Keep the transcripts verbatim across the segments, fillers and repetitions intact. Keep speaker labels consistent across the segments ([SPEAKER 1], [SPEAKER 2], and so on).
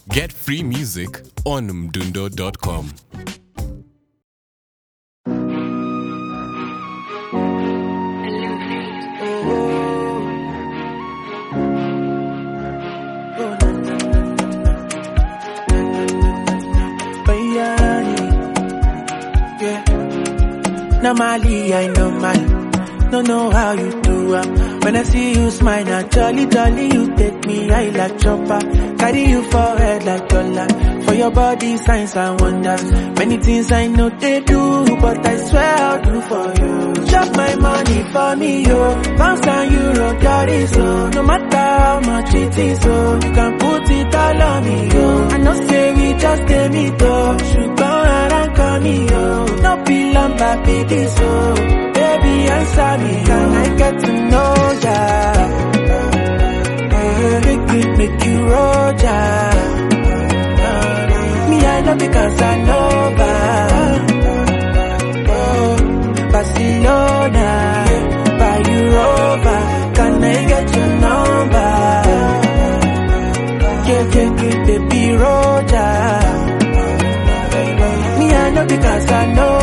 [SPEAKER 1] Get free music on mdundo dot com.
[SPEAKER 2] Normally, I know man, don't know how you do it. When I see you smile, now jolly, jolly, you take me high like chopper. Carry you forehead like dollar. For your body, signs and wonders. Many things I know they do, but I swear I'll do for you. Chop my money for me, yo. Pounds and euro, carry so. No matter how much it is, so you can put it all on me, yo. I know say we just get me though. Should go around, call me, yo. No be lumber, be this, so. Baby, answer me, can I get to know ya? Make me make you roll ya. Me, I know because I know oh, Barcelona, buy you over. Can I get your number? Yeah, yeah, yeah, baby, roll ya. Me, I know because I know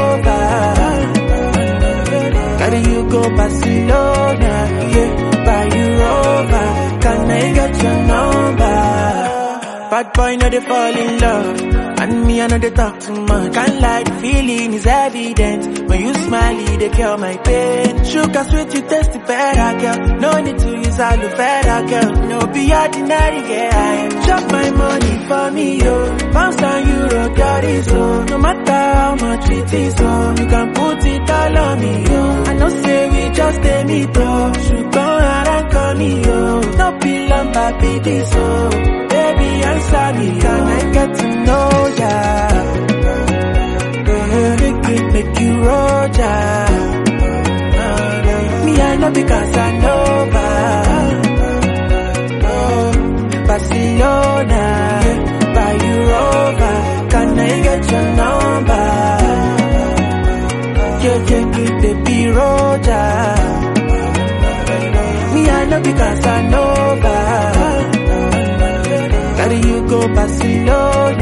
[SPEAKER 2] carry you go Barcelona, yeah, buy you over. Can I get your number? Bad boy, know they fall in love, and me, I know they talk too much. Can't lie, the feeling is evident. When you smile, they cure my pain. Sugar sweet, you taste it better, girl. No need to use aloe vera, girl. No be ordinary, yeah. Chop my money for me, yo. Pounds and euro, carry so. No matter how much it is, so you can put it all on me, yo. I know say we just a meet, oh. Should go around, call me, yo. No be lumber, be this, oh. Baby, answer me, can I get to know ya? Make it make you roll ya. Me, I know because I know oh, Barcelona, buy you over. Can I get your number? Yeah, yeah, yeah, baby, roll ya. Me, I know because I know carry you go Barcelona.